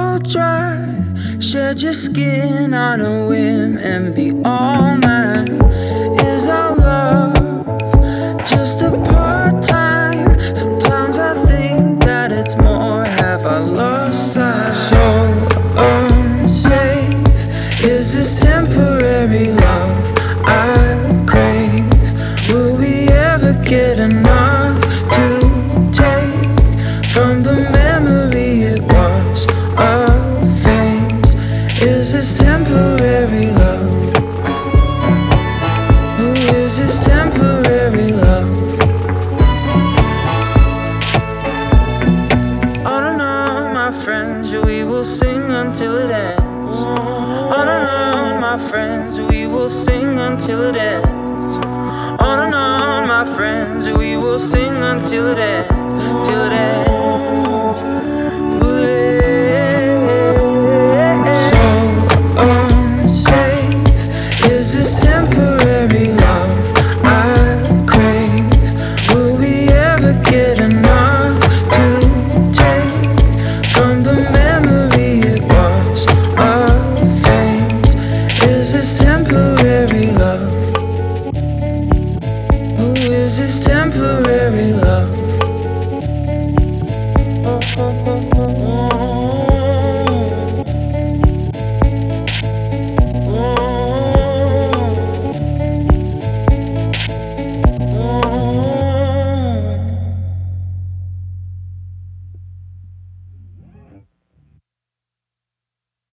so dry. Shed your skin on a whim and be all mine. Is our love just a part-time? Sometimes I think that it's more. Have I lost sight? So unsafe. Is this temporary love I crave? Will we ever get enough to take from the memory it was of things? Is this temporary love? Oh, is this temporary love? On and on, my friends, we will sing until it ends. On and on, my friends, we will sing until it ends. On and on, my friends, we will sing until it ends.